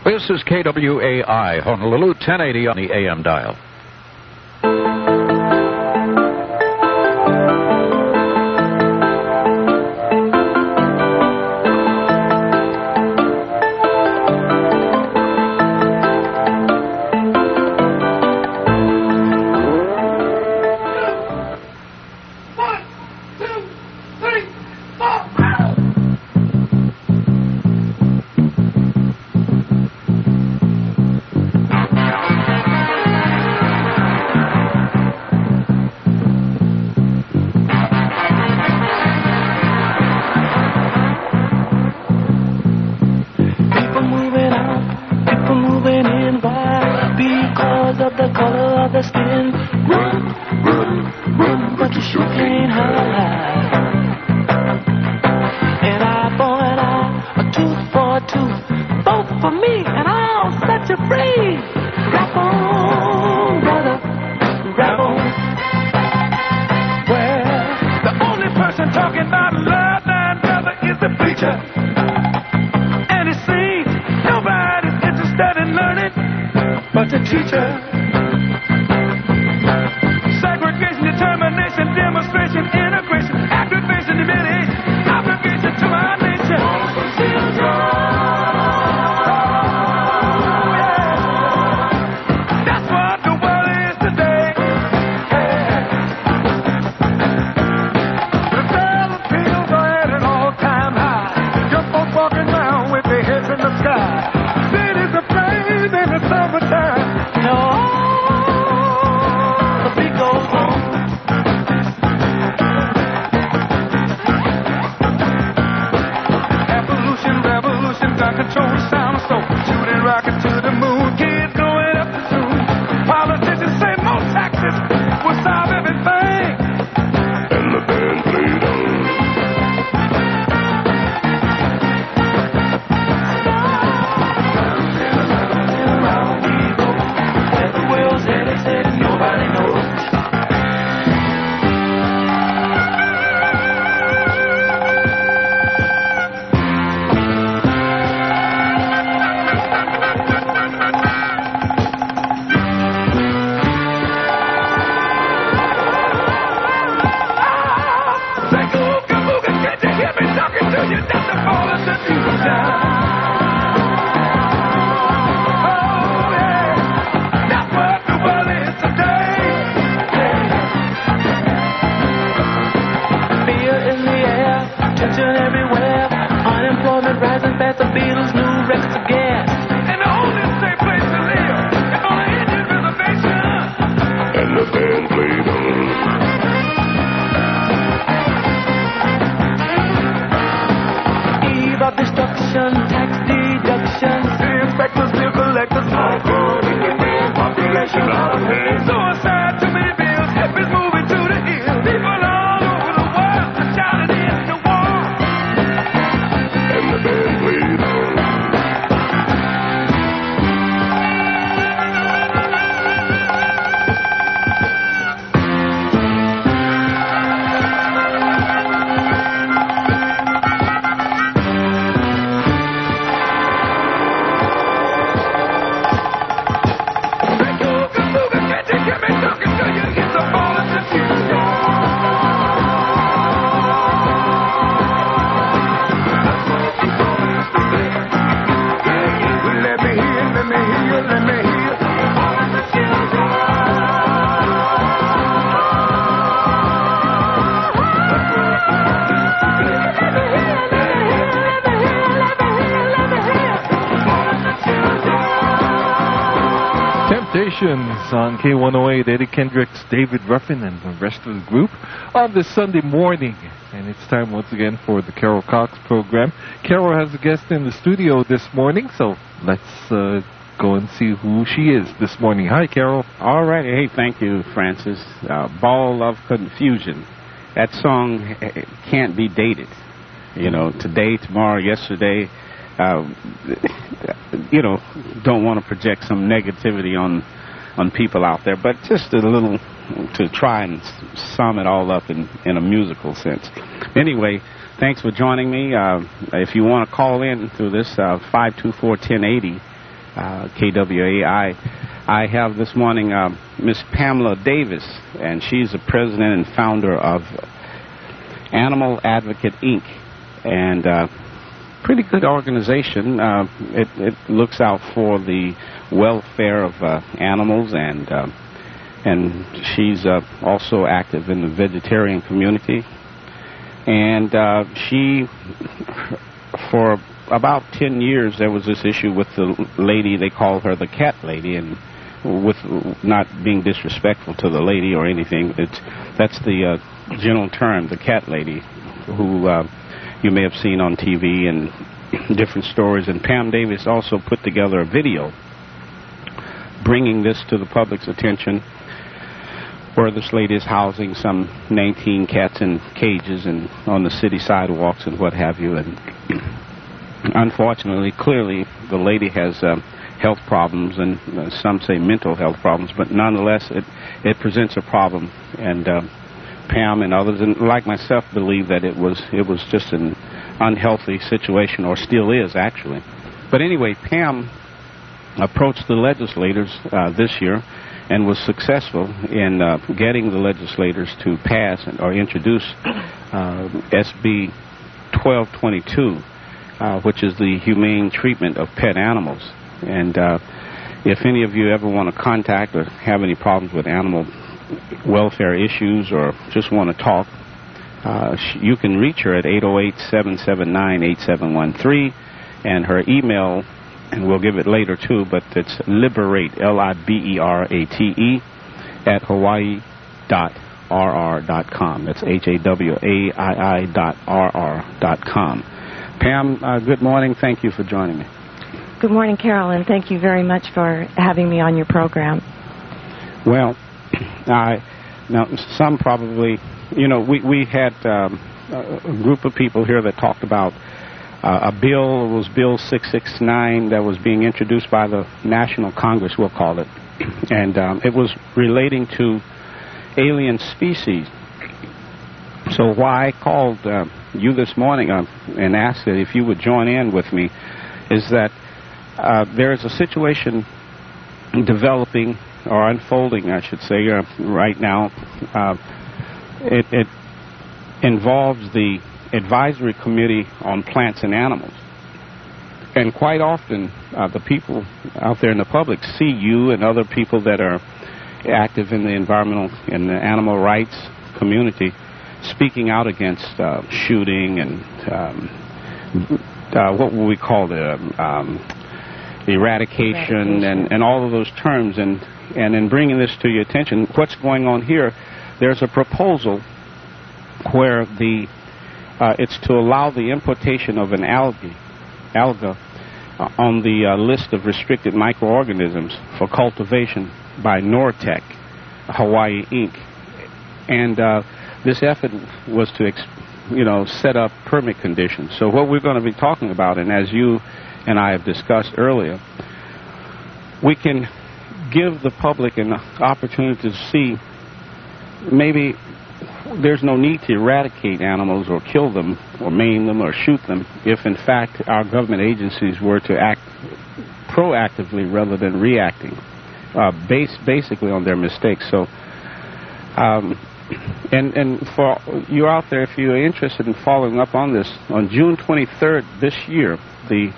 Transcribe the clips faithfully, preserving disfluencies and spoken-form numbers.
This is K W A I, Honolulu, ten eighty on the A M dial. On K one oh eight, Eddie Kendricks, David Ruffin, and the rest of the group on this Sunday morning. And it's time once again for the Carol Cox program. Carol has a guest in the studio this morning, so let's uh, go and see who she is this morning. Hi, Carol. All right. Hey, thank you, Francis. Uh, Ball of Confusion. That song can't be dated. You know, today, tomorrow, yesterday. Uh, you know, don't want to project some negativity on on people out there, but just a little to try and sum it all up in, in a musical sense. Anyway, thanks for joining me. Uh, if you want to call in through this, uh, five two four, one oh eight oh uh, K W A I. I have this morning uh, Miss Pamela Davis, and she's the president and founder of Animal Advocate Incorporated. And uh, pretty good organization. Uh, it, it looks out for the welfare of uh, animals, and uh, and she's uh, also active in the vegetarian community. And uh, she, for about ten years, there was this issue with the lady. They call her the cat lady, and with not being disrespectful to the lady or anything, it's that's the uh, general term, the cat lady, who uh, you may have seen on T V and different stories. And Pam Davis also put together a video bringing this to the public's attention, where this lady is housing some nineteen cats in cages and on the city sidewalks and what have you. And unfortunately, clearly, the lady has uh, health problems, and uh, some say mental health problems, but nonetheless, it, it presents a problem. And uh, Pam and others, and like myself, believe that it was it was just an unhealthy situation, or still is, actually. But anyway, Pam approached the legislators uh, this year and was successful in uh, getting the legislators to pass or introduce uh, S B twelve twenty-two, uh, which is the humane treatment of pet animals. And uh, if any of you ever want to contact or have any problems with animal welfare issues or just want to talk, uh, you can reach her at eight oh eight, seven seven nine, eight seven one three, and her email, and we'll give it later too, but it's liberate, L I B E R A T E, at hawaii dot r r dot com. That's H A W A I I dot R R dot com. Pam, uh, good morning. Thank you for joining me. Good morning, Carolyn. Thank you very much for having me on your program. Well, I, now, some probably, you know, we, we had um, a group of people here that talked about Uh, a bill. It was Bill six sixty-nine that was being introduced by the National Congress, we'll call it. And um, it was relating to alien species. So why I called uh, you this morning uh, and asked that if you would join in with me is that uh, there is a situation developing, or unfolding, I should say, uh, right now. Uh, it, it involves the Advisory Committee on Plants and Animals. And quite often, uh, the people out there in the public see you and other people that are active in the environmental and the animal rights community speaking out against uh, shooting and um, uh, what would we call the um, eradication, eradication. And, and all of those terms. And, and in bringing this to your attention, what's going on here, there's a proposal where the Uh, it's to allow the importation of an algae, alga uh, on the uh, list of restricted microorganisms for cultivation by Nortec, Hawaii Incorporated. And uh, this effort was to, ex- you know, set up permit conditions. So what we're going to be talking about, and as you and I have discussed earlier, we can give the public an opportunity to see maybe there's no need to eradicate animals or kill them or maim them or shoot them if, in fact, our government agencies were to act proactively rather than reacting, uh, based basically on their mistakes. So, um, and, and for you out there, if you're interested in following up on this, on June twenty-third this year, the,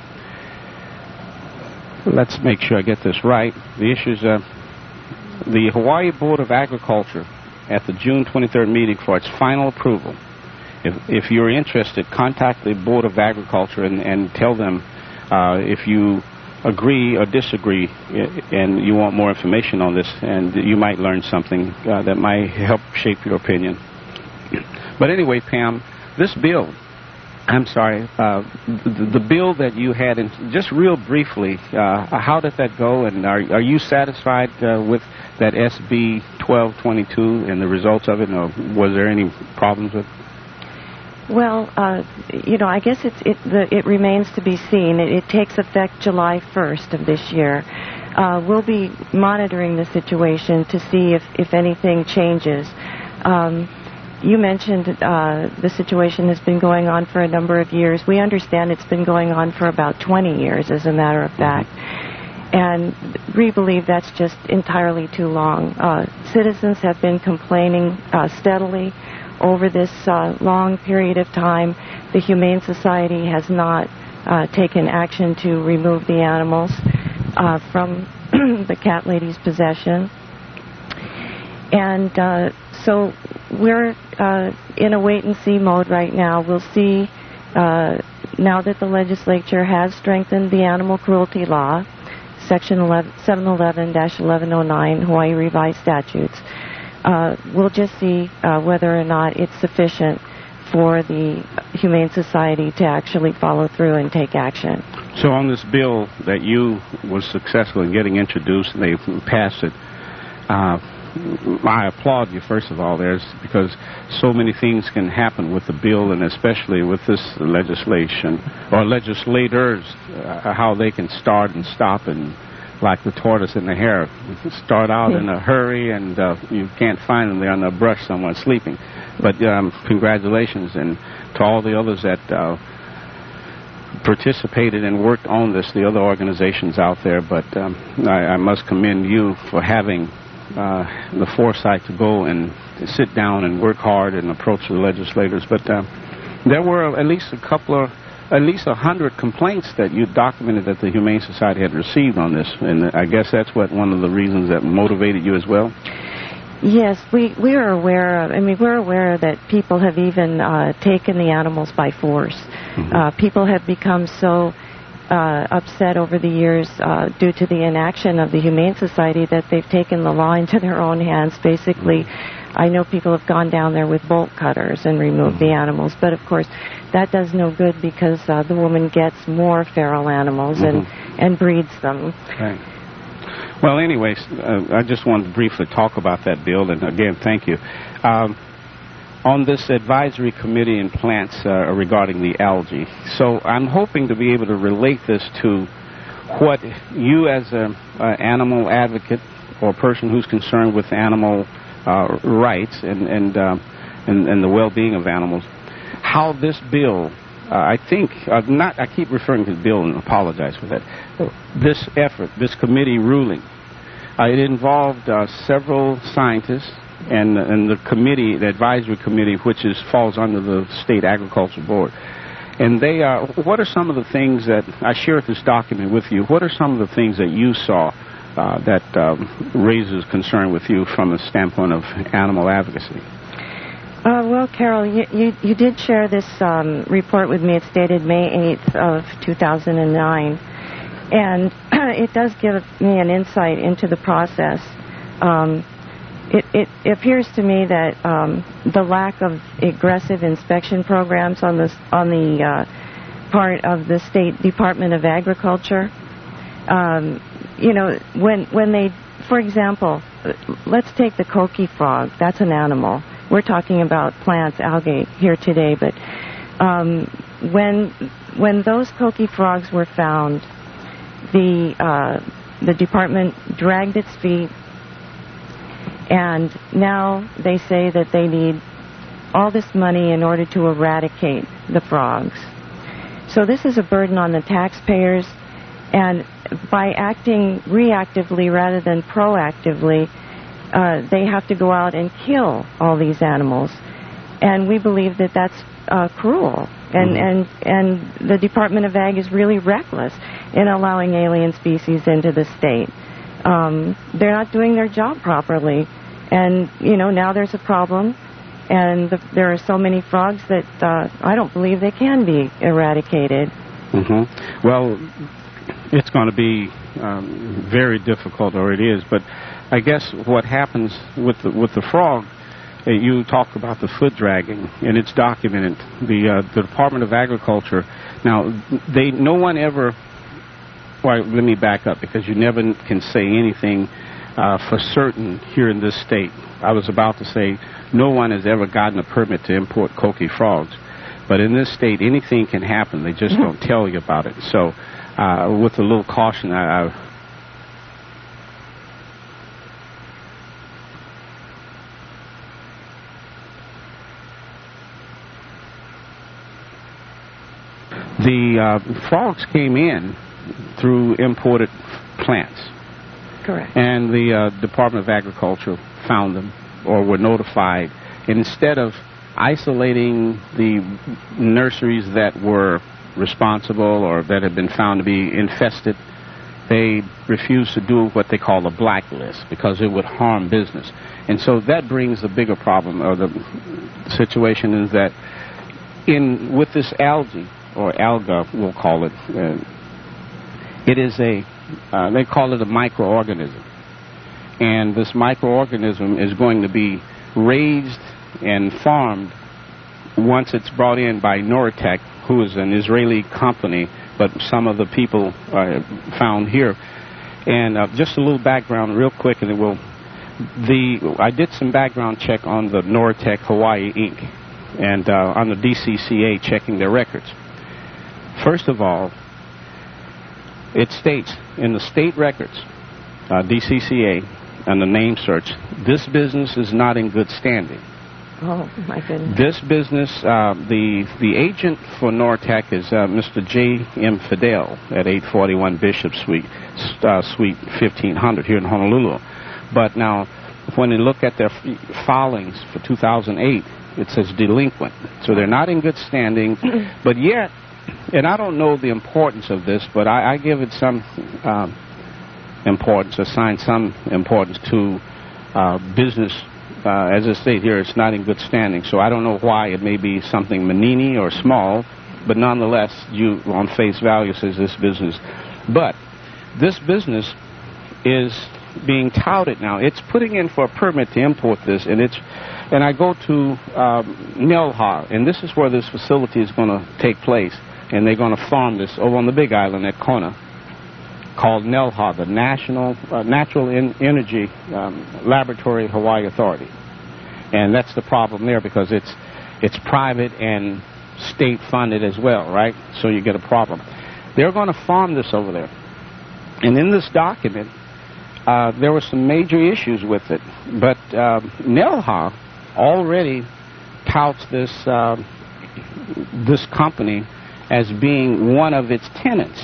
let's make sure I get this right, the issues, uh, the Hawaii Board of Agriculture at the June twenty-third meeting for its final approval. If, if you're interested, contact the Board of Agriculture and, and tell them uh, if you agree or disagree and you want more information on this, and you might learn something uh, that might help shape your opinion. But anyway, Pam, this bill, I'm sorry, uh, the, the bill that you had, in, just real briefly, uh, how did that go, and are, are you satisfied uh, with that S B twelve twenty-two and the results of it, or was there any problems with it? Well, uh, you know, I guess it's, it, the, it remains to be seen. It, it takes effect July first of this year. Uh, we'll be monitoring the situation to see if, if anything changes. Um, you mentioned uh, the situation has been going on for a number of years. We understand it's been going on for about twenty years, as a matter of fact. And we believe that's just entirely too long. Uh, citizens have been complaining uh, steadily over this uh, long period of time. The Humane Society has not uh, taken action to remove the animals uh, from the cat lady's possession. And uh, so we're uh, in a wait-and-see mode right now. We'll see, uh, now that the legislature has strengthened the animal cruelty law, Section seven eleven dash eleven oh nine Hawaii Revised Statutes, uh, we'll just see uh, whether or not it's sufficient for the Humane Society to actually follow through and take action. So on this bill that you were successful in getting introduced and they passed it, uh, I applaud you, first of all, there's because so many things can happen with the bill, and especially with this legislation, or legislators, uh, how they can start and stop, and like the tortoise and the hare, start out in a hurry, and uh, you can't find them. They're on the brush somewhere sleeping. But um, congratulations, and to all the others that uh, participated and worked on this, the other organizations out there. But um, I, I must commend you for having Uh, the foresight to go and to sit down and work hard and approach the legislators. But uh, there were at least a couple of, at least a hundred complaints that you documented that the Humane Society had received on this, and I guess that's what one of the reasons that motivated you as well. Yes, we we are aware of. I mean, we're aware that people have even uh, taken the animals by force. Mm-hmm. Uh, people have become so Uh, upset over the years uh, due to the inaction of the Humane Society that they've taken the law into their own hands. Basically, I know people have gone down there with bolt cutters and removed mm-hmm. the animals, but of course that does no good because uh, the woman gets more feral animals mm-hmm. and, and breeds them. Right. Well, anyways, uh, I just wanted to briefly talk about that bill, and again, thank you. Um, on this advisory committee in plants uh, regarding the algae. So I'm hoping to be able to relate this to what you as an animal advocate or person who's concerned with animal uh, rights and and, uh, and and the well-being of animals, how this bill, uh, I think, uh, not, I keep referring to the bill and apologize for that, this effort, this committee ruling, uh, it involved uh, several scientists, and and the committee, the advisory committee, which is falls under the State Agriculture Board. And they are, what are some of the things that, I shared this document with you, what are some of the things that you saw uh, that um, raises concern with you from a standpoint of animal advocacy? Uh, well, Carol, you, you, you did share this um, report with me. It's dated May eighth of two thousand nine. And it does give me an insight into the process. Um, It, it appears to me that um, the lack of aggressive inspection programs on the on the uh, part of the State Department of Agriculture, um, you know, when when they, for example, let's take the coqui frog. That's an animal. We're talking about plants, algae here today, but um, when when those coqui frogs were found, the uh, the department dragged its feet. And now they say that they need all this money in order to eradicate the frogs. So this is a burden on the taxpayers, and by acting reactively rather than proactively, uh, they have to go out and kill all these animals. And we believe that that's uh, cruel. And, mm-hmm. and, and the Department of Ag is really reckless in allowing alien species into the state. Um, they're not doing their job properly. And, you know, now there's a problem, and the, there are so many frogs that uh, I don't believe they can be eradicated. Mm-hmm. Well, it's going to be um, very difficult, or it is, but I guess what happens with the, with the frog, uh, you talk about the foot dragging, and it's documented. The, uh, the Department of Agriculture, now, they no one ever, well, let me back up, because you never can say anything Uh, for certain here in this state. I was about to say no one has ever gotten a permit to import coqui frogs, but in this state anything can happen. They just don't tell you about it. So uh, with a little caution, I, I the uh, frogs came in through imported plants. Correct. And the uh, Department of Agriculture found them or were notified. And instead of isolating the nurseries that were responsible or that had been found to be infested, they refused to do what they call a blacklist because it would harm business. And so that brings the bigger problem, or the situation is that in with this algae, or alga we'll call it, uh, it is a, uh, they call it a microorganism. And this microorganism is going to be raised and farmed once it's brought in by Noritech, who is an Israeli company, but some of the people are found here. And uh, just a little background real quick, and it will. The I did some background check on the Noritech Hawaii Incorporated and uh, on the D C C A, checking their records. First of all, it states in the state records, uh, D C C A, and the name search, this business is not in good standing. Oh, my goodness. This business, uh, the the agent for Noritech is uh, Mister J M Fidel at eight forty-one Bishop Suite, uh, Suite fifteen hundred here in Honolulu. But now, when you look at their f- filings for two thousand eight, it says delinquent. So they're not in good standing. But yet, and I don't know the importance of this, but I, I give it some um, importance, assign some importance to uh, business. Uh, as I state here, it's not in good standing. So I don't know why. It may be something menini or small, but nonetheless, you on face value says this business. But this business is being touted now. It's putting in for a permit to import this, and it's and I go to um, Nelha, and this is where this facility is going to take place, and they're going to farm this over on the Big Island at Kona, called Nelha, the National uh, Natural en- Energy um, Laboratory Hawaii Authority. And that's the problem there, because it's it's private and state funded as well, right? So you get a problem. They're going to farm this over there. And in this document, uh, there were some major issues with it. But uh, Nelha already touts this uh, this company as being one of its tenants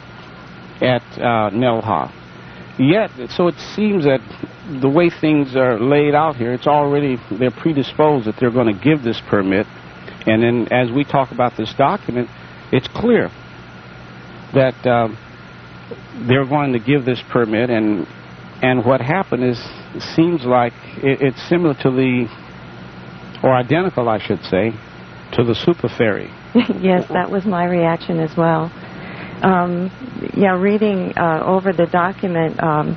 at uh, Nelha. Yet, so it seems that the way things are laid out here, it's already, they're predisposed that they're going to give this permit. And then as we talk about this document, it's clear that uh, they're going to give this permit. And and what happened is, it seems like it, it's similar to the, or identical, I should say, to the super ferry. Yes, that was my reaction as well. Um, yeah, reading uh, over the document, um,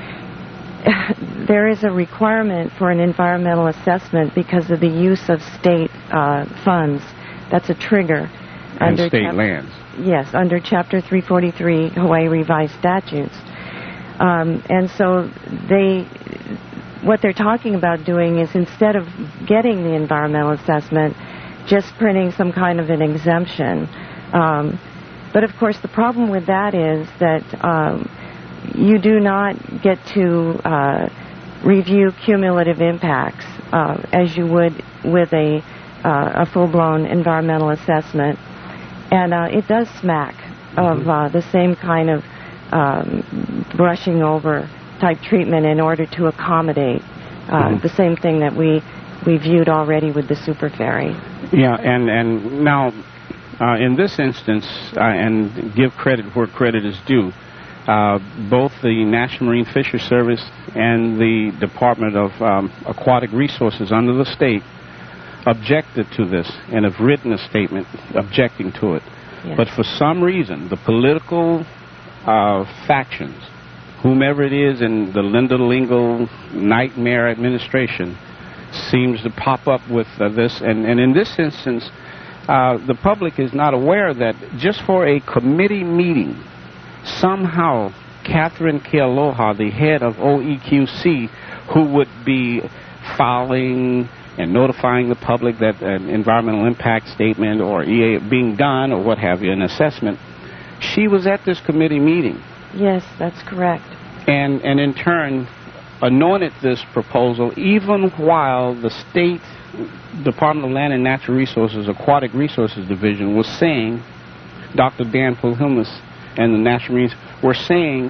there is a requirement for an environmental assessment because of the use of state uh, funds. That's a trigger. And under state chap- lands. Yes, under Chapter three forty-three Hawaii Revised Statutes. Um, and so they, what they're talking about doing is, instead of getting the environmental assessment, just printing some kind of an exemption. Um, But, of course, the problem with that is that um, you do not get to uh, review cumulative impacts uh, as you would with a, uh, a full-blown environmental assessment. And uh, it does smack of uh, the same kind of um, brushing over type treatment in order to accommodate uh, mm-hmm. the same thing that we, we viewed already with the super ferry. Yeah, and, and now... Uh, in this instance, uh, and give credit where credit is due, uh, both the National Marine Fisheries Service and the Department of um, Aquatic Resources under the state objected to this and have written a statement objecting to it. Yes. But for some reason, the political uh, factions, whomever it is in the Linda Lingle nightmare administration, seems to pop up with uh, this. And, and in this instance, Uh, the public is not aware that just for a committee meeting, somehow Catherine Kealoha, the head of O E Q C, who would be filing and notifying the public that an environmental impact statement or E A being done or what have you, an assessment, she was at this committee meeting. Yes, that's correct. And, and in turn, anointed this proposal even while the state Department of Land and Natural Resources, Aquatic Resources Division, was saying, Doctor Dan Pulhilmus and the National Marines were saying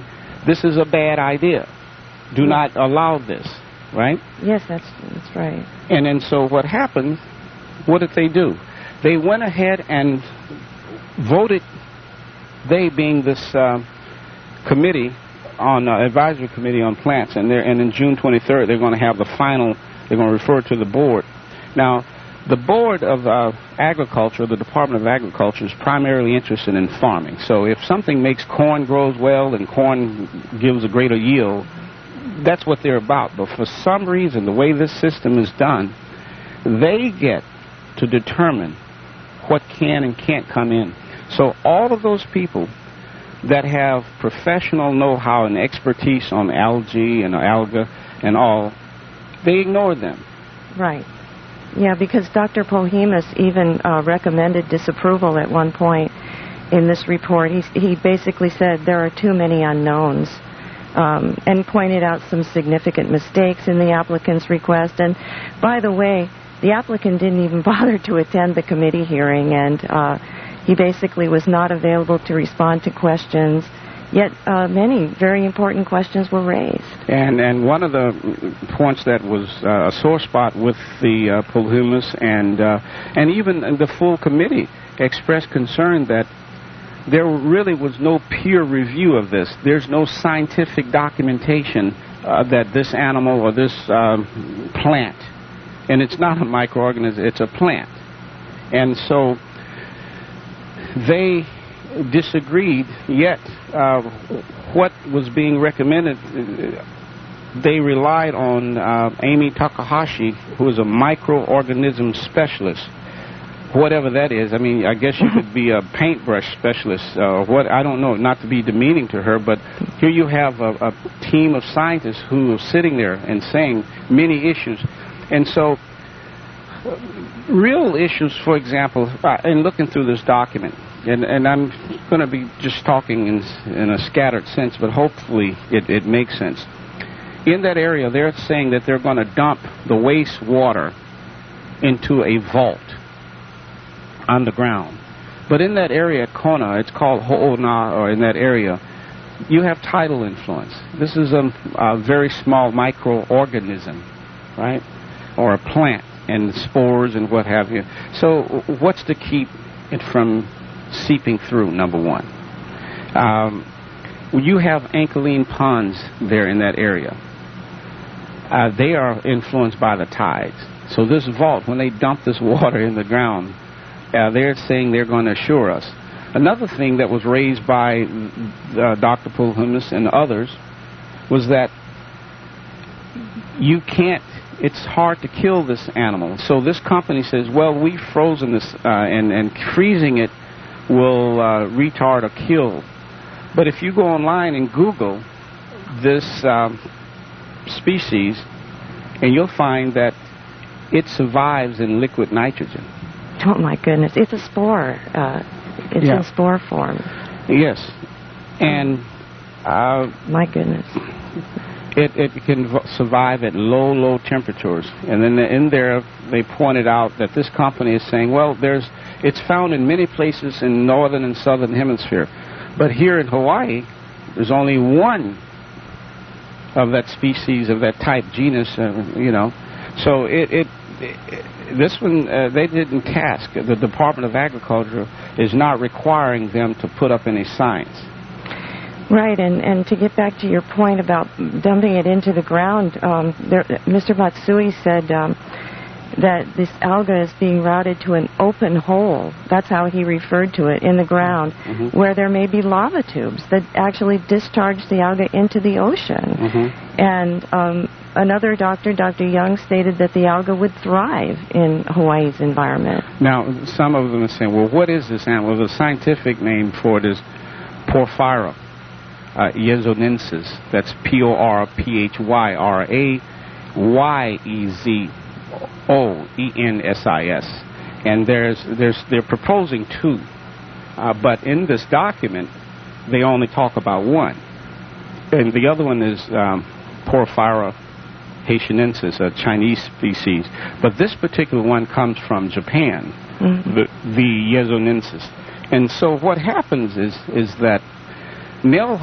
this is a bad idea. Do not allow this, right? Yes, that's that's right. And then so what happened, what did they do? They went ahead and voted, they being this uh, committee, on uh, advisory committee on plants, and, and in June twenty-third they're going to have the final, they're going to refer to the board. Now, the Board of uh, Agriculture, the Department of Agriculture, is primarily interested in farming. So if something makes corn grows well and corn gives a greater yield, that's what they're about. But for some reason, the way this system is done, they get to determine what can and can't come in. So all of those people that have professional know-how and expertise on algae and alga and all, they ignore them. Right. Yeah, because Doctor Pohemus even uh, recommended disapproval at one point in this report. He, he basically said there are too many unknowns, um, and pointed out some significant mistakes in the applicant's request. And by the way, the applicant didn't even bother to attend the committee hearing, and uh, he basically was not available to respond to questions. Yet uh, many very important questions were raised. And and one of the points that was uh, a sore spot with the uh, Pohemus and uh, and even the full committee expressed concern that there really was no peer review of this. There's no scientific documentation uh, that this animal or this um, plant, and it's not a microorganism, it's a plant. And so they disagreed, yet uh, what was being recommended, they relied on uh, Amy Takahashi, who is a microorganism specialist, whatever that is. I mean, I guess you could be a paintbrush specialist, or uh, what, I don't know, not to be demeaning to her, but here you have a, a team of scientists who are sitting there and saying many issues. And so, real issues, for example, uh, in looking through this document, And, and I'm going to be just talking in, in a scattered sense, but hopefully it, it makes sense. In that area, they're saying that they're going to dump the wastewater into a vault underground. But in that area at Kona, it's called Ho'ona, or in that area, you have tidal influence. This is a, a very small microorganism, right? Or a plant, and spores and what have you. So what's to keep it from seeping through, number one? Um, you have alkaline ponds there in that area. Uh, they are influenced by the tides. So this vault, when they dump this water in the ground, uh, they're saying they're going to assure us. Another thing that was raised by uh, Doctor Pohemus and others was that you can't, it's hard to kill this animal. So this company says, well, we've frozen this, uh, and, and freezing it will uh, retard or kill. But if you go online and Google this um, species, and you'll find that it survives in liquid nitrogen. Oh my goodness, it's a spore. Uh, it's yeah. in spore form. Yes, and uh, my goodness, it it can v- survive at low low temperatures. And then in there they pointed out that this company is saying, well, there's it's found in many places in northern and southern hemisphere, but here in Hawaii, there's only one of that species, of that type, genus, uh, you know. So it, it, it this one, uh, they didn't task. The Department of Agriculture is not requiring them to put up any science. Right, and, and to get back to your point about dumping it into the ground, um, there, Mister Matsui said um, that this alga is being routed to an open hole. That's how he referred to it, in the ground, mm-hmm. where there may be lava tubes that actually discharge the alga into the ocean. Mm-hmm. And um, another doctor, Doctor Young, stated that the alga would thrive in Hawaii's environment. Now, some of them are saying, well, what is this animal? The scientific name for it is Porphyra uh, yezonensis. That's P O R P H Y R A Y E Z O E N S I S. And there's, there's, they're proposing two. Uh, but in this document, they only talk about one. And the other one is um, Porphyra haitianensis, a Chinese species. But this particular one comes from Japan, mm-hmm. the, the yezonensis. And so what happens is, is that Nelha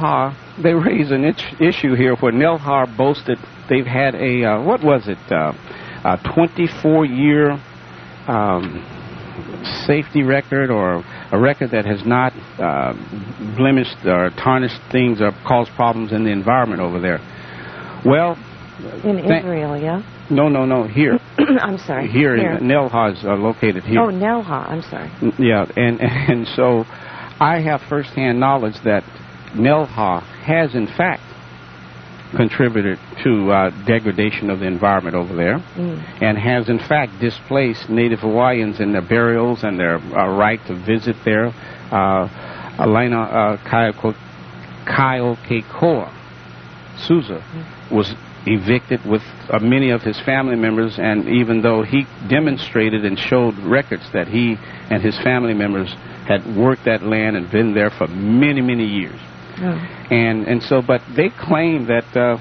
they raise an itch, issue here where Nelhar boasted they've had a, uh, what was it, uh, a twenty-four year um, safety record, or a record that has not uh, blemished or tarnished things or caused problems in the environment over there. Well, in Israel, yeah? No, no, no, here. I'm sorry. Here, here. Nelha is uh, located here. Oh, Nelha, I'm sorry. Yeah, and, and so I have firsthand knowledge that Nelha has, in fact, contributed to uh, degradation of the environment over there, mm. and has, in fact, displaced Native Hawaiians in their burials and their uh, right to visit there. Uh, Elena uh, Kaiokekoa Souza mm. was evicted with uh, many of his family members, and even though he demonstrated and showed records that he and his family members had worked that land and been there for many, many years. Oh. And and so, but they claim that uh,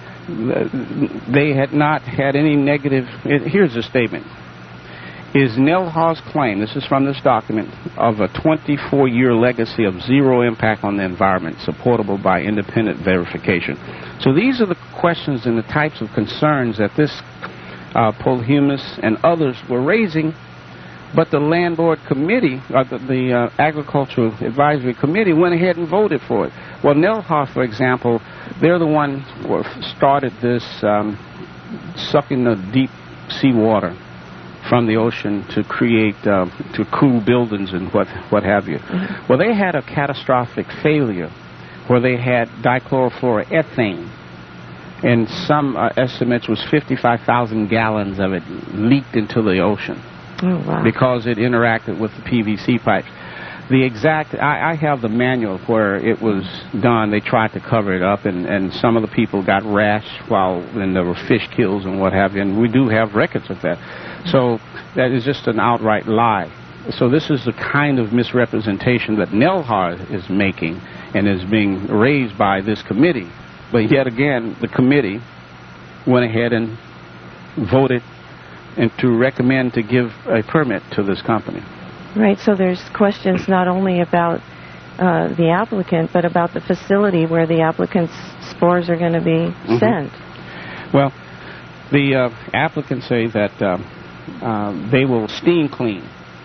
they had not had any negative. It, here's a statement. Is Nelha's claim, this is from this document, of a twenty-four year legacy of zero impact on the environment supportable by independent verification? So these are the questions and the types of concerns that this uh, Polhumus and others were raising, but the Landlord Committee, uh, the, the uh, Agricultural Advisory Committee, went ahead and voted for it. Well, Nelha, for example, they're the one who started this um, sucking the deep seawater from the ocean to create, uh, to cool buildings and what what have you. Mm-hmm. Well, they had a catastrophic failure where they had dichlorofluoroethane, and some uh, estimates was fifty-five thousand gallons of it leaked into the ocean. Oh, wow. Because it interacted with the P V C pipes. The exact, I, I have the manual where it was done. They tried to cover it up, and, and some of the people got rash while, and there were fish kills and what have you, and we do have records of that. So that is just an outright lie. So this is the kind of misrepresentation that Nelha is making and is being raised by this committee. But yet again, the committee went ahead and voted and to recommend to give a permit to this company. Right, so there's questions not only about uh, the applicant, but about the facility where the applicant's spores are going to be mm-hmm. sent. Well, the uh, applicants say that uh, uh, they will steam clean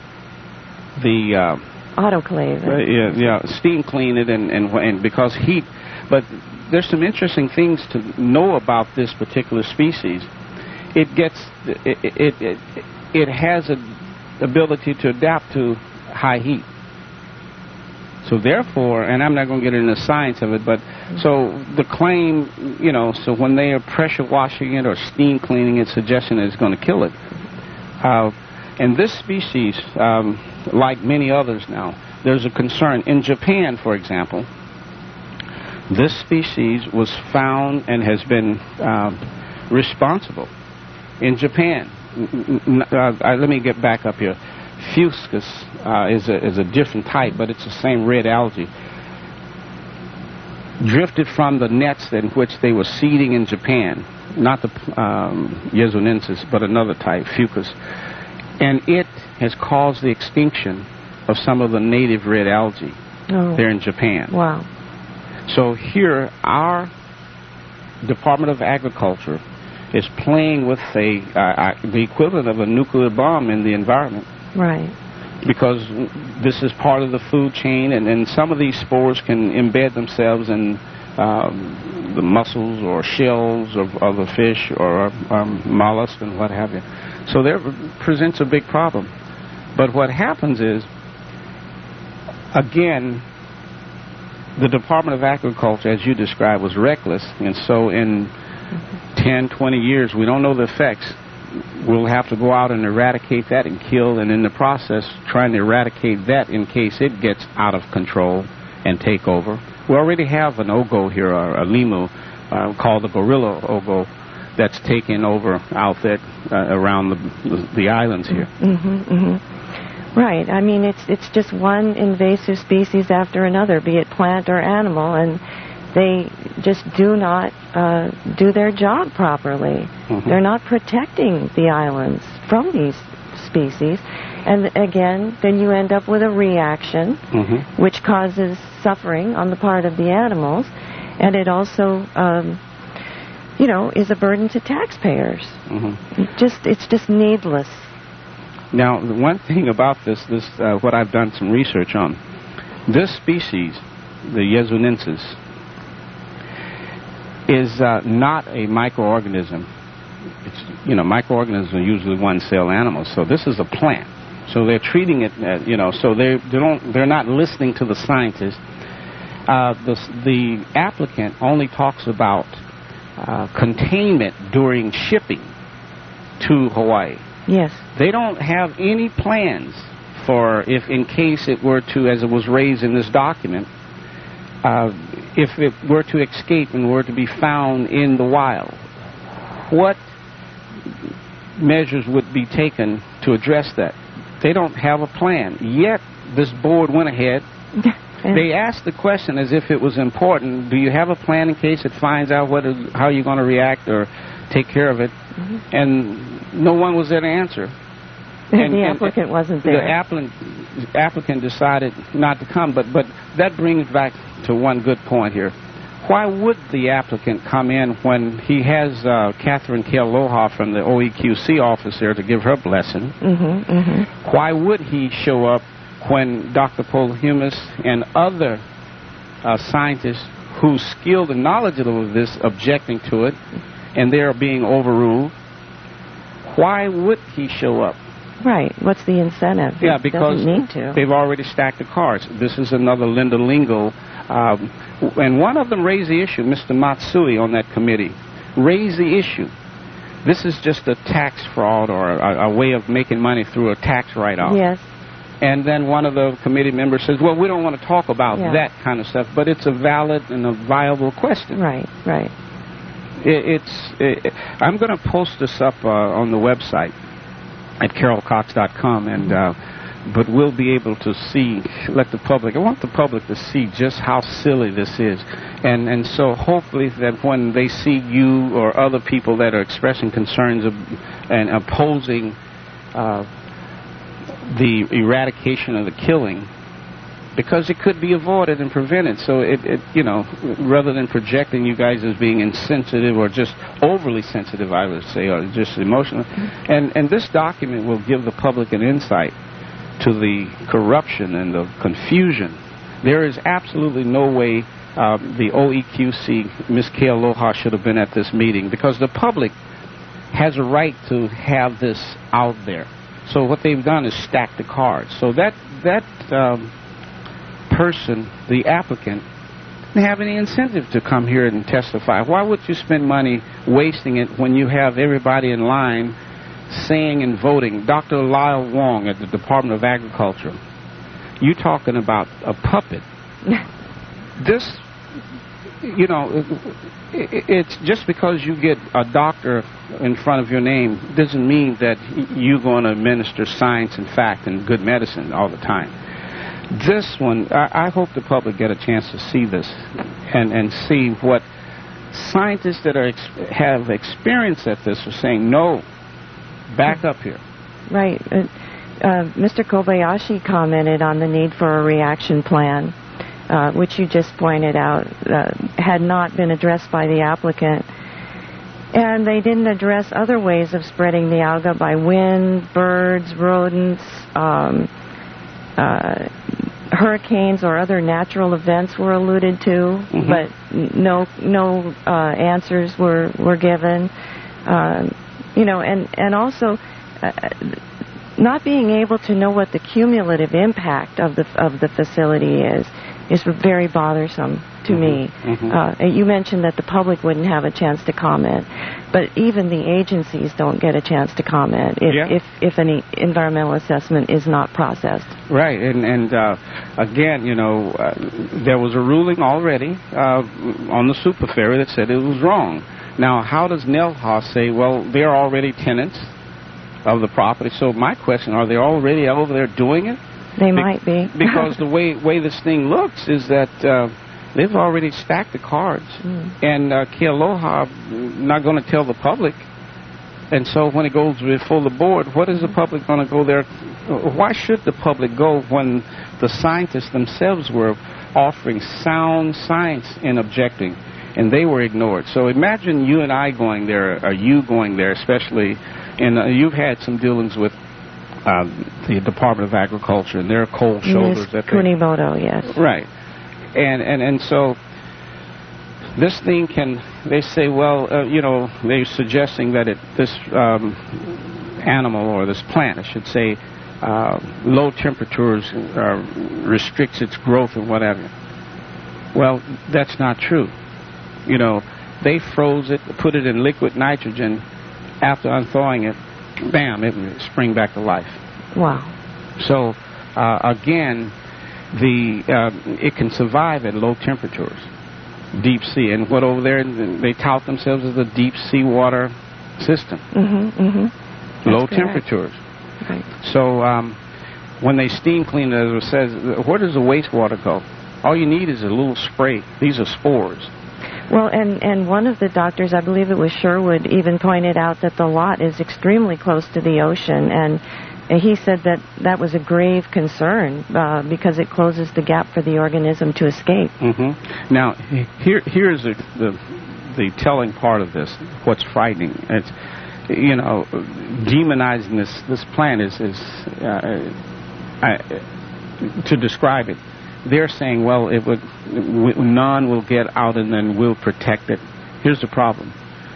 the uh, autoclave. Uh, yeah, yeah, steam clean it, and, and and because heat. But there's some interesting things to know about this particular species. It gets it it it, it has a ability to adapt to high heat. So therefore, and I'm not going to get into the science of it, but mm-hmm. so the claim, you know, so when they are pressure washing it or steam cleaning it, suggesting that it's going to kill it. Uh, and this species, um, like many others now, there's a concern. In Japan, for example, this species was found and has been uh, responsible. In Japan, Uh, let me get back up here. Fuscus uh, is, a, is a different type, but it's the same red algae. Drifted from the nets in which they were seeding in Japan, not the um, Yezonensis, but another type, Fucus. And it has caused the extinction of some of the native red algae oh. there in Japan. Wow. So here, our Department of Agriculture is playing with a uh, uh, the equivalent of a nuclear bomb in the environment. Right. Because this is part of the food chain, and, and some of these spores can embed themselves in um, the mussels or shells of, of a fish or um, mollusk and what have you. So there presents a big problem. But what happens is, again, the Department of Agriculture, as you described, was reckless, and so in ten, twenty years, we don't know the effects. We'll have to go out and eradicate that and kill, and in the process, trying to eradicate that in case it gets out of control and take over. We already have an ogo here, a, a limu, uh, called the gorilla ogo, that's taken over out there uh, around the, the the islands here. Mm-hmm, mm-hmm. Right. I mean, it's it's just one invasive species after another, be it plant or animal, and they just do not uh, do their job properly. Mm-hmm. They're not protecting the islands from these species. And again, then you end up with a reaction, mm-hmm. which causes suffering on the part of the animals. and it also, um, you know, is a burden to taxpayers. Mm-hmm. It just it's just needless. Now, the one thing about this, this uh, what I've done some research on, this species, the Yezuenensis, is uh, not a microorganism. It's, you know, microorganisms are usually one-cell animals, so this is a plant. So they're treating it, uh, you know, so they they don't they're not listening to the scientists. Uh, the the applicant only talks about uh, containment during shipping to Hawaii. Yes. They don't have any plans for if, in case it were to, as it was raised in this document, uh, if it were to escape and were to be found in the wild, what measures would be taken to address that? They don't have a plan. Yet, this board went ahead. They asked the question as if it was important. Do you have a plan in case it finds out what is, how you're going to react or take care of it? Mm-hmm. And no one was there to answer. And the applicant and wasn't there. The applicant, applicant decided not to come. But, but that brings back to one good point here. Why would the applicant come in when he has uh, Catherine Kealoha from the O E Q C office there to give her blessing? Mm-hmm, mm-hmm. Why would he show up when Doctor Polhumus and other uh, scientists who's skilled and knowledgeable of this objecting to it, and they are being overruled? Why would he show up? Right. What's the incentive? Yeah, it because doesn't need to. They've already stacked the cards. This is another Linda Lingle. Um, and one of them raised the issue, Mister Matsui on that committee, raised the issue. This is just a tax fraud or a, a way of making money through a tax write-off. Yes. And then one of the committee members says, well, we don't want to talk about yeah. that kind of stuff, but it's a valid and a viable question. Right, right. It, it's. It, I'm going to post this up uh, on the website at carol cox dot com, and uh, but we'll be able to see, let the public, I want the public to see just how silly this is. And and so hopefully that when they see you or other people that are expressing concerns of, and opposing uh, the eradication of the killing, because it could be avoided and prevented. So it, it, you know, rather than projecting you guys as being insensitive or just overly sensitive, I would say, or just emotional. And and this document will give the public an insight to the corruption and the confusion. There is absolutely no way uh, the O E Q C, Miz Kealoha, should have been at this meeting, because the public has a right to have this out there. So what they've done is stack the cards. So that that um, person, the applicant, didn't have any incentive to come here and testify. Why would you spend money wasting it when you have everybody in line saying and voting? Doctor Lyle Wong at the Department of Agriculture. You talking about a puppet. This, you know, it, it's just because you get a doctor in front of your name doesn't mean that you're going to administer science and fact and good medicine all the time. This one, I, I hope the public get a chance to see this and, and see what scientists that are ex- have experience at this are saying. No, back up here. Right. Uh, uh, Mister Kobayashi commented on the need for a reaction plan, uh, which you just pointed out uh, had not been addressed by the applicant. And they didn't address other ways of spreading the alga by wind, birds, rodents, um, uh, hurricanes or other natural events were alluded to, mm-hmm. but no no uh, answers were were given. Um, you know, and and also uh, not being able to know what the cumulative impact of the of the facility is is very bothersome to mm-hmm. me. Mm-hmm. Uh, you mentioned that the public wouldn't have a chance to comment, but even the agencies don't get a chance to comment if yeah. if, if any environmental assessment is not processed. Right, and and uh, again, you know, uh, there was a ruling already uh, on the super ferry that said it was wrong. Now, how does NELHA say, well, they're already tenants of the property? So my question, are they already over there doing it? They Be- might be. Because the way way this thing looks is that uh, they've already stacked the cards. Mm. And uh, Kealoha not going to tell the public. And so when it goes before the board, what is the public going to go there? Why should the public go when the scientists themselves were offering sound science in objecting? and they were ignored. So imagine you and I going there, or you going there, especially, and uh, you've had some dealings with uh, the Department of Agriculture and their cold shoulders. Miz Kunimoto, yes. Right. And, and, and so this thing can, they say, well, uh, you know, they're suggesting that it, this um, animal, or this plant, I should say, uh, low temperatures uh, restricts its growth and whatever. Well, that's not true. You know, they froze it, put it in liquid nitrogen. After unthawing it, bam, it would spring back to life. Wow. So, uh, again, the uh, it can survive at low temperatures, deep sea. And what over there, they tout themselves as a deep sea water system. Mm-hmm, mm-hmm. Low correct. temperatures. Right. So, um, when they steam clean it, as it says, where does the wastewater go? All you need is a little spray. These are spores. Well, and, and one of the doctors, I believe it was Sherwood, even pointed out that the lot is extremely close to the ocean, and he said that that was a grave concern uh, because it closes the gap for the organism to escape. Mm-hmm. Now, here here's the, the the telling part of this. What's frightening? It's, you know, demonizing this this plant is is uh, I, to describe it. They're saying, well, it would, none will get out and then we'll protect it. Here's the problem.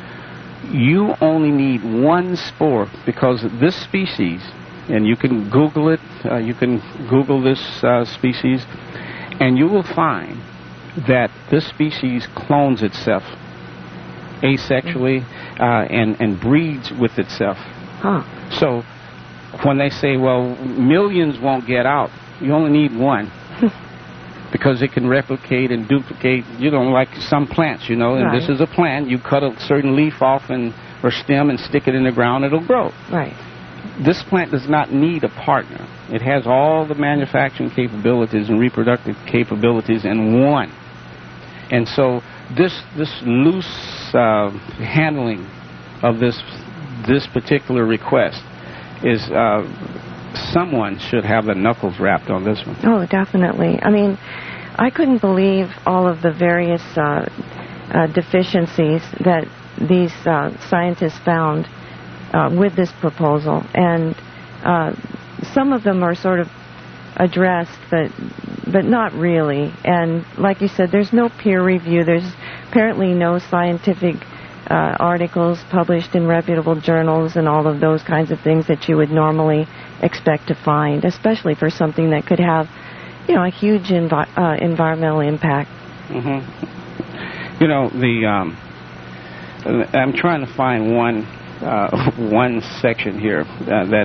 You only need one spore, because this species, and you can Google it, uh, you can Google this uh, species, and you will find that this species clones itself asexually uh, and, and breeds with itself. Huh. So when they say, well, millions won't get out, you only need one. Because it can replicate and duplicate, you know, like some plants, you know. And right. This is a plant. You cut a certain leaf off and or stem and stick it in the ground, it'll grow. Right. This plant does not need a partner. It has all the manufacturing capabilities and reproductive capabilities in one. And so this this loose uh, handling of this this particular request is. Uh, Someone should have their knuckles wrapped on this one. Oh, definitely. I mean, I couldn't believe all of the various uh, uh, deficiencies that these uh, scientists found uh, with this proposal. And uh, some of them are sort of addressed, but but not really. And like you said, there's no peer review. There's apparently no scientific uh, articles published in reputable journals and all of those kinds of things that you would normally expect to find, especially for something that could have, you know, a huge envi- uh, environmental impact. Mm-hmm. You know, the um, I'm trying to find one uh, one section here uh, that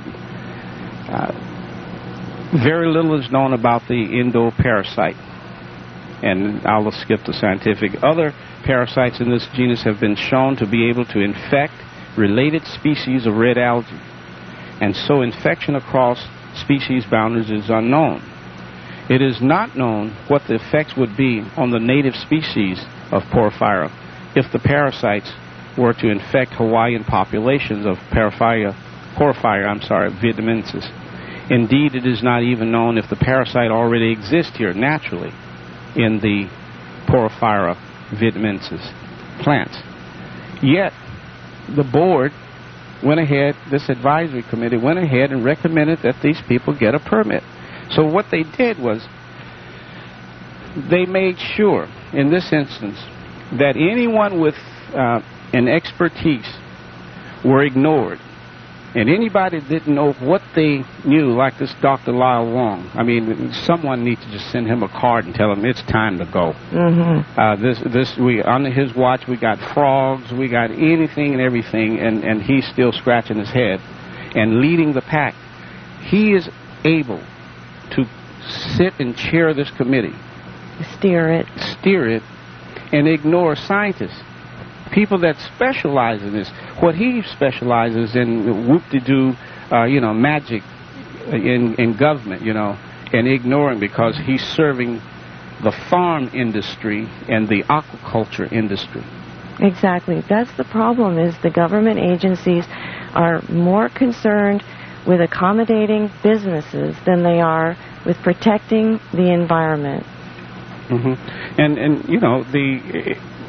uh, very little is known about the endoparasite, and I'll skip the scientific. Other parasites in this genus have been shown to be able to infect related species of red algae. And so infection across species boundaries is unknown. It is not known what the effects would be on the native species of Porphyra if the parasites were to infect Hawaiian populations of Porphyra, Porphyra, I'm sorry, vietnamensis. Indeed, it is not even known if the parasite already exists here naturally in the Porphyra vietnamensis plants. Yet, the board went ahead, this advisory committee went ahead and recommended that these people get a permit. So what they did was they made sure, in this instance, that anyone with uh, an expertise were ignored. And anybody that didn't know what they knew, like this Doctor Lyle Wong, I mean, someone needs to just send him a card and tell him it's time to go. Mm-hmm. Uh, this, this, we under his watch, we got frogs, we got anything and everything, and, and he's still scratching his head and leading the pack. He is able to sit and chair this committee, steer it, steer it, and ignore scientists. People that specialize in this. What he specializes in, whoop-de-doo, uh, you know, magic in, in government, you know, and ignoring because he's serving the farm industry and the aquaculture industry. Exactly. That's the problem, is the government agencies are more concerned with accommodating businesses than they are with protecting the environment. Mm-hmm. And, and, you know, the...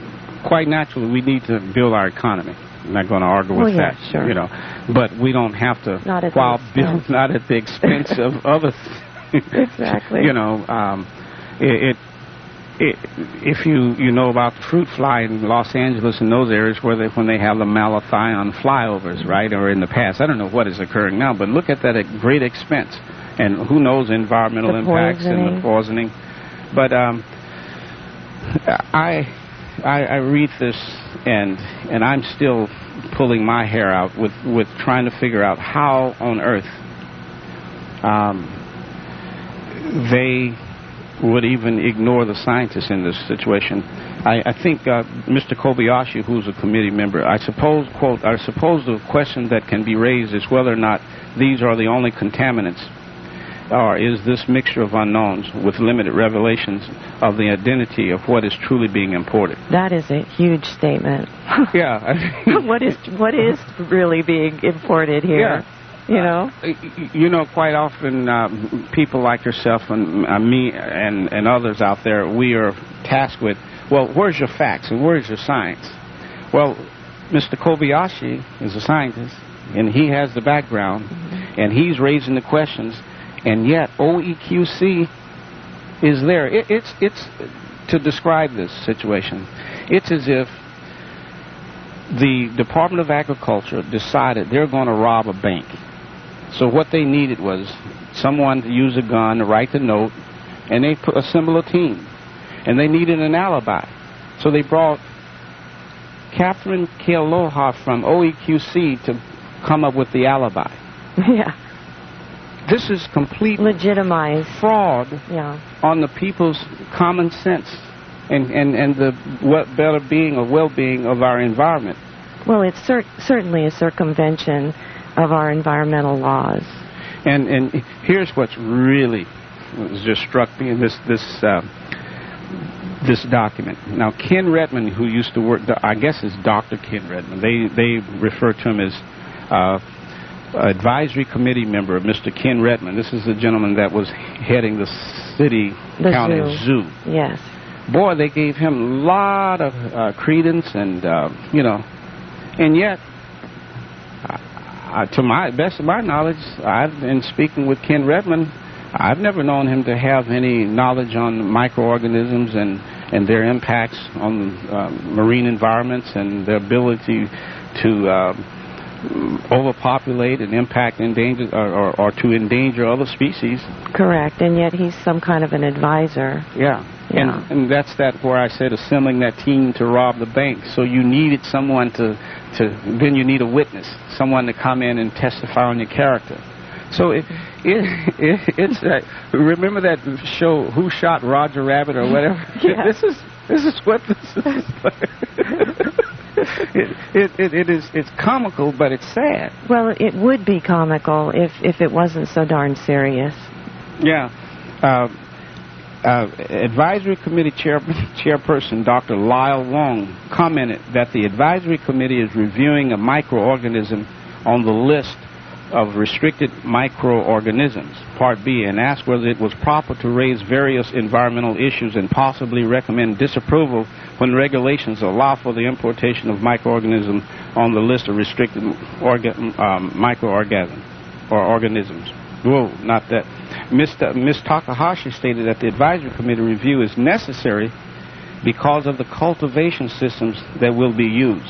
quite naturally, we need to build our economy. I'm not going to argue with well, yeah, that, sure. you know. But we don't have to, not at while the build, not at the expense of other things. Exactly. You know, um, it, it, it, if you, you know about the fruit fly in Los Angeles and those areas where they, when they have the malathion flyovers, right, or in the past. I don't know what is occurring now, but look at that at great expense. And who knows environmental the impacts poisoning. and the poisoning. But um, I, I I read this and and I'm still pulling my hair out with, with trying to figure out how on earth um, they would even ignore the scientists in this situation. I, I think uh, Mister Kobayashi, who's a committee member, I suppose, quote, I suppose the question that can be raised is whether or not these are the only contaminants, or is this mixture of unknowns with limited revelations of the identity of what is truly being imported? That is a huge statement. Yeah. I mean, what is what is really being imported here? Yeah. You know? Uh, you know, quite often uh, people like yourself and uh, me and, and others out there, we are tasked with, well, where's your facts and where's your science? Well, Mister Kobayashi is a scientist, and he has the background, mm-hmm. and he's raising the questions, and yet O E Q C is there. It, it's, it's, to describe this situation, it's as if the Department of Agriculture decided they're going to rob a bank. So what they needed was someone to use a gun to write the note, and they put, assemble a team. And they needed an alibi. So they brought Catherine Kealoha from O E Q C to come up with the alibi. Yeah. This is complete legitimized fraud yeah. on the people's common sense and, and, and the what better being or well-being of our environment. Well, it's cer- certainly a circumvention of our environmental laws. And and here's what's really just struck me in this this uh, this document. Now, Ken Redmond, who used to work, I guess is Doctor Ken Redmond. They they refer to him as uh, advisory committee member, Mister Ken Redmond. This is the gentleman that was heading the city the county zoo. zoo. Yes. Boy, they gave him a lot of uh, credence, and uh, you know, and yet. Uh, to my best of my knowledge, I've been speaking with Ken Redmond. I've never known him to have any knowledge on microorganisms and, and their impacts on uh, marine environments and their ability to uh, overpopulate and impact endanger or, or, or to endanger other species. Correct, and yet he's some kind of an advisor. Yeah. Yeah. And, and that's that where I said assembling that team to rob the bank. So you needed someone to, to then you need a witness, someone to come in and testify on your character. So it, it, it it's uh, remember that show Who Shot Roger Rabbit or whatever. Yeah. This is this is what this is. it, it, it it is it's comical, but it's sad. Well, it would be comical if if it wasn't so darn serious. Yeah. Uh, Uh, Advisory Committee chair, Chairperson Doctor Lyle Wong commented that the Advisory Committee is reviewing a microorganism on the list of restricted microorganisms, Part B, and asked whether it was proper to raise various environmental issues and possibly recommend disapproval when regulations allow for the importation of microorganisms on the list of restricted orga- um, microorganisms or organisms. Whoa, not that. Mister Miz Takahashi stated that the advisory committee review is necessary because of the cultivation systems that will be used.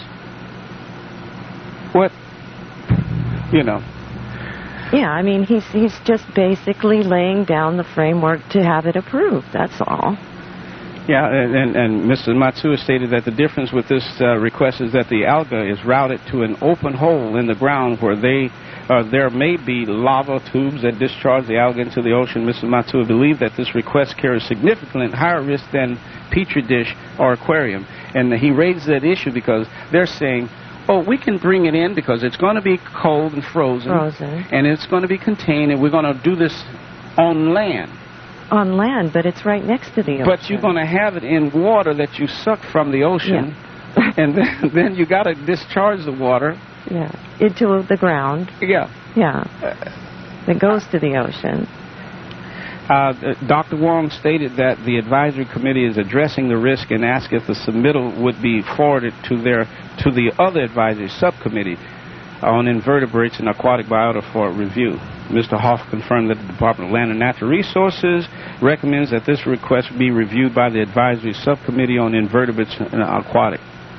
What, you know. Yeah, I mean, he's he's just basically laying down the framework to have it approved, that's all. Yeah, and, and, and Mister Matsua stated that the difference with this uh, request is that the alga is routed to an open hole in the ground where they Uh, there may be lava tubes that discharge the algae into the ocean. Mister Matsua believed that this request carries significantly higher risk than petri dish or aquarium. And he raised that issue because they're saying, oh, we can bring it in because it's going to be cold and frozen, frozen. and it's going to be contained, and we're going to do this on land. On land, but it's right next to the ocean. But you're going to have it in water that you suck from the ocean, yeah. and then, then you got to discharge the water. Yeah, into the ground. Yeah. Yeah. That goes to the ocean. Uh, Doctor Wong stated that the advisory committee is addressing the risk and asked if the submittal would be forwarded to their to the other advisory subcommittee on invertebrates and aquatic biota for review. Mister Hoff confirmed that the Department of Land and Natural Resources recommends that this request be reviewed by the advisory subcommittee on invertebrates and aquatic.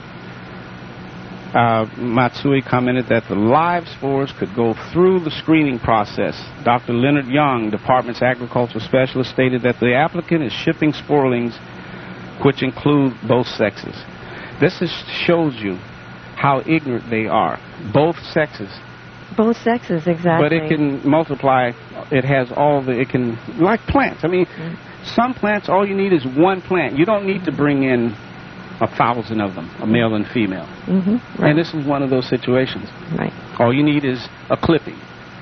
Uh, Matsui commented that the live spores could go through the screening process. Doctor Leonard Young, Department's agricultural specialist, stated that the applicant is shipping sporelings which include both sexes. This is, shows you how ignorant they are. Both sexes. Both sexes, exactly. But it can multiply. It has all the, it can, like plants. I mean, mm-hmm. some plants, all you need is one plant. You don't need to bring in a thousand of them, a male and female. Mm-hmm, right. And this is one of those situations. Right. All you need is a clipping.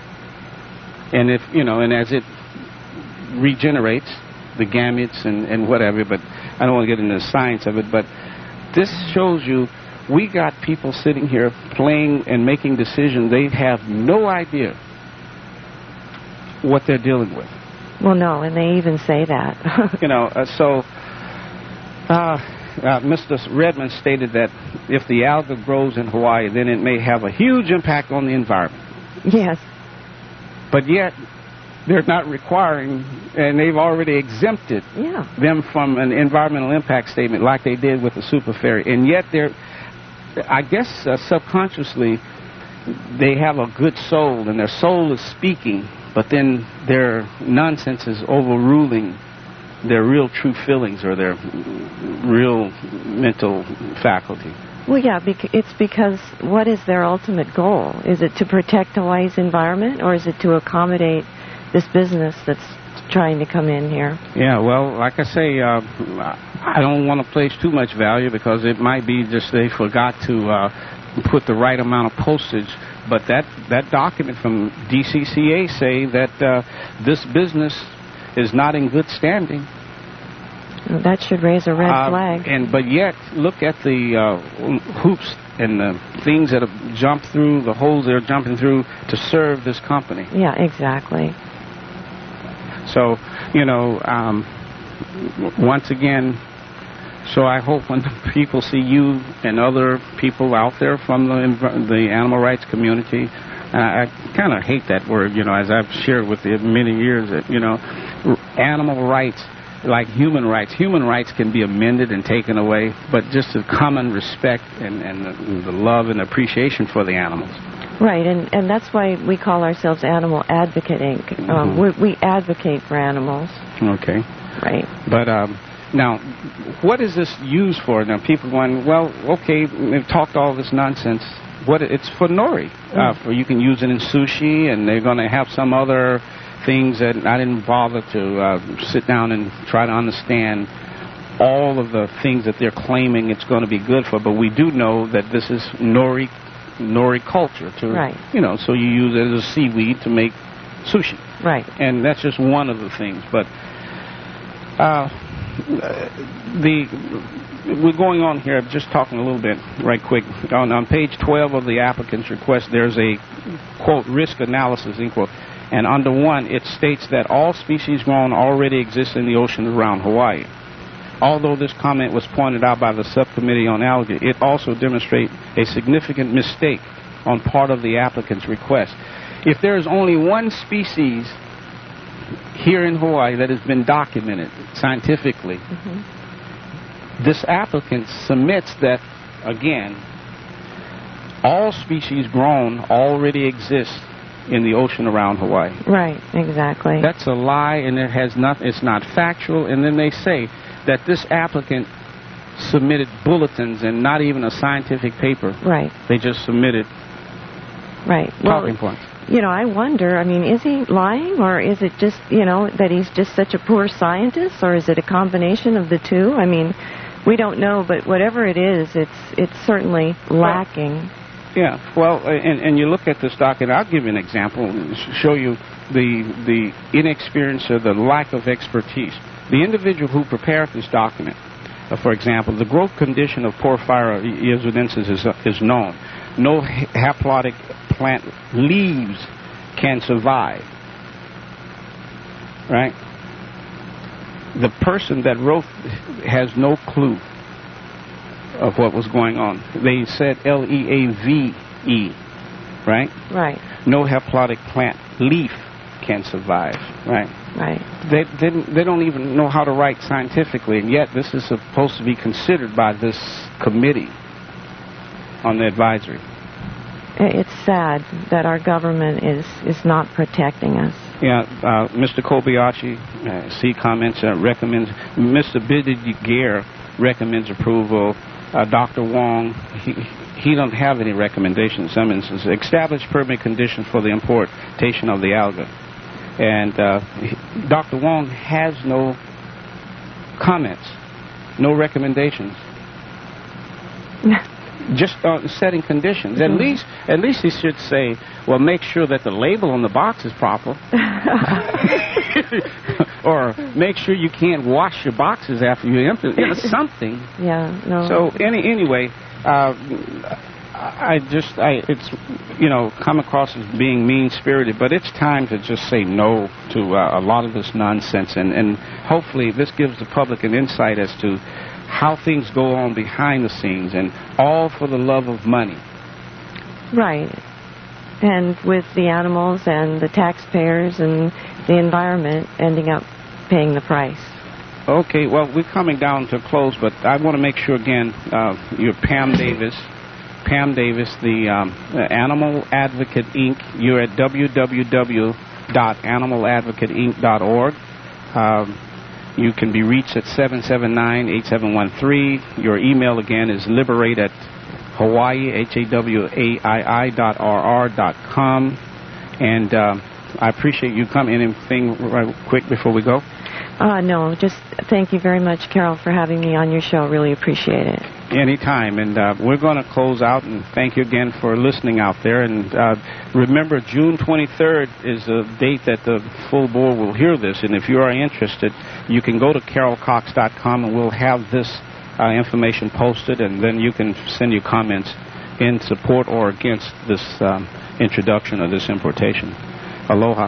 And if, you know, and as it regenerates, the gametes and, and whatever, but I don't want to get into the science of it, but this shows you we got people sitting here playing and making decisions. They have no idea what they're dealing with. Well, no, and they even say that. you know, uh, so uh, uh, Mister Redmond stated that if the alga grows in Hawaii, then it may have a huge impact on the environment. Yes. But yet, they're not requiring, and they've already exempted yeah. them from an environmental impact statement like they did with the super ferry. And yet, they're, I guess uh, subconsciously, they have a good soul, and their soul is speaking, but then their nonsense is overruling their real true feelings or their real mental faculty. Well, yeah, bec- it's because what is their ultimate goal? Is it to protect Hawaii's environment, or is it to accommodate this business that's trying to come in here? Yeah, well, like I say, uh, I don't want to place too much value because it might be just they forgot to uh, put the right amount of postage. But that, that document from D C C A say that uh, this business is not in good standing. Well, that should raise a red uh, flag. And but yet, look at the uh, hoops and the things that have jumped through, the holes they're jumping through to serve this company. Yeah, exactly. So, you know, um, once again, so I hope when people see you and other people out there from the the animal rights community, uh, I kind of hate that word, you know, as I've shared with you many years, that, you know, animal rights, like human rights, human rights can be amended and taken away, but just a common respect and, and the, the love and appreciation for the animals. Right, and, and that's why we call ourselves Animal Advocate Incorporated. Um, mm-hmm. we, we advocate for animals. Okay. Right. But um, now, what is this used for? Now, people going, well, okay, they've talked all this nonsense. What it's for nori. Mm. Uh, for you can use it in sushi, and they're going to have some other things that I didn't bother to uh, sit down and try to understand all of the things that they're claiming it's going to be good for. But we do know that this is nori. nori culture to right. you know, so you use it as a seaweed to make sushi. Right. And that's just one of the things. But uh, the we're going on here, just talking a little bit right quick. On, on page twelve of the applicant's request, there's a, quote, risk analysis, end quote. And under one, it states that all species grown already exist in the ocean around Hawaii. Although this comment was pointed out by the subcommittee on algae, it also demonstrates a significant mistake on part of the applicant's request. If there is only one species here in Hawaii that has been documented scientifically, mm-hmm. this applicant submits that, again, all species grown already exist in the ocean around Hawaii. Right, exactly. That's a lie, and it has not, it's not factual. And then they say that this applicant submitted bulletins and not even a scientific paper. Right. They just submitted right. talking well, points. You know, I wonder, I mean, is he lying, or is it just, you know, that he's just such a poor scientist, or is it a combination of the two? I mean, we don't know, but whatever it is, it's it's certainly lacking. Well, yeah, well, and, and you look at this document, I'll give you an example, show you the the inexperience or the lack of expertise. The individual who prepared this document, uh, for example, the growth condition of Porphyra yezudensis is, uh, is known. No haplotic plant leaves can survive. Right? the person that wrote has no clue of what was going on. They said L E A V E, right? Right. No haploid plant leaf can survive, right? Right. They, they, they don't even know how to write scientifically, and yet this is supposed to be considered by this committee on the advisory. It's sad that our government is, is not protecting us. Yeah, uh, Mister Kobayashi, uh, C comments, uh, recommends, Mister Bidiger recommends approval. Uh, Doctor Wong, he, he don't have any recommendations in some instances. Establish permanent conditions for the importation of the alga. And uh, he, Doctor Wong has no comments, no recommendations. Just uh, setting conditions. At least, at least he should say, well, make sure that the label on the box is proper. Or make sure you can't wash your boxes after you empty it. You know, something. Yeah, no. So any anyway, uh, I just, I it's, you know, come across as being mean-spirited, but it's time to just say no to uh, a lot of this nonsense, and, and hopefully this gives the public an insight as to how things go on behind the scenes, and all for the love of money. Right. And with the animals and the taxpayers and the environment ending up paying the price. Okay, well, we're coming down to a close, but I want to make sure again, uh, you're Pam Davis. Pam Davis, the um, Animal Advocate Incorporated. You're at w w w dot animal advocate inc dot org. Um, you can be reached at seven seven nine, eight seven one three. Your email again is liberate at Hawaii, H A W A I I dot R R dot com. And uh, I appreciate you coming. Anything right quick before we go? Uh, no, just thank you very much, Carol, for having me on your show. Really appreciate it. Anytime. And uh, we're going to close out, and thank you again for listening out there. And uh, remember, June twenty-third is the date that the full board will hear this. And if you are interested, you can go to carol cox dot com, and we'll have this uh, information posted, and then you can send your comments in support or against this um, introduction of this importation. Aloha.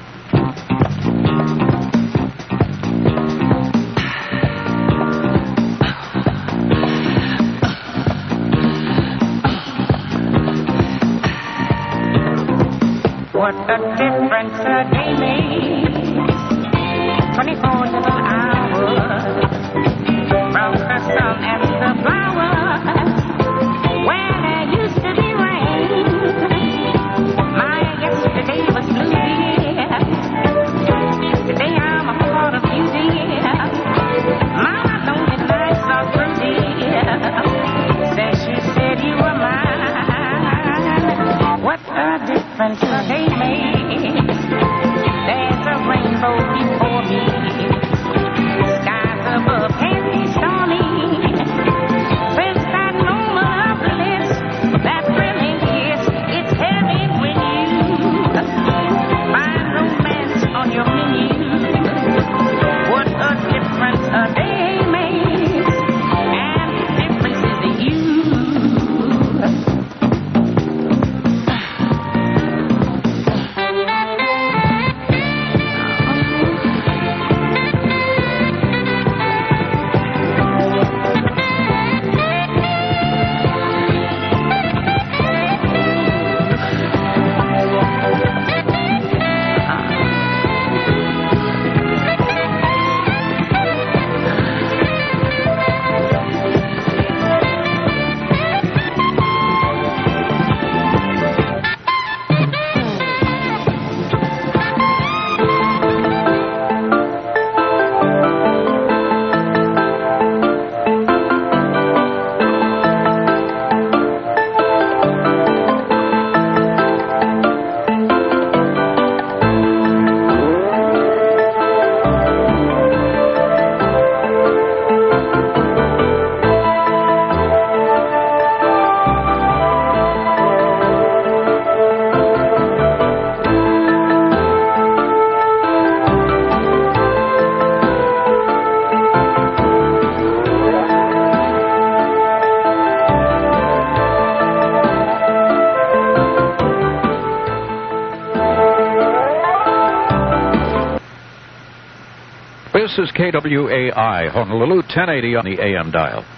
What a difference a day makes. Twenty-four little hours from the sun and the flowers. Where there used to be rain, my yesterday was blue, dear. Today I'm a part of you, dear. My lonely nights are through, dear. Said she said you were mine. What a difference a day makes. This is K W A I, Honolulu, ten eighty on the A M dial.